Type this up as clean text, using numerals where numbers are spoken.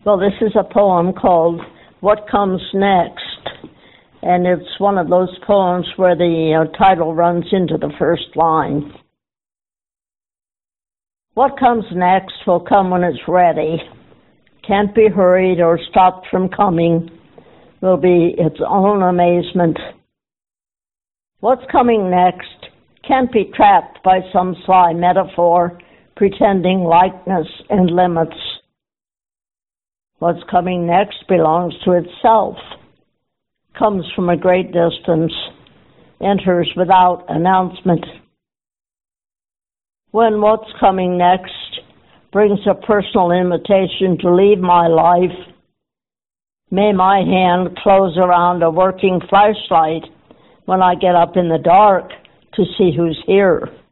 Well, this is a poem called What Comes Next, and it's one of those poems where the title runs into the first line. What comes next will come when it's ready. Can't be hurried or stopped from coming. Will be its own amazement. What's coming next can't be trapped by some sly metaphor, pretending likeness and limits. What's coming next belongs to itself, comes from a great distance, enters without announcement. When what's coming next brings a personal invitation to leave my life, may my hand close around a working flashlight when I get up in the dark to see who's here.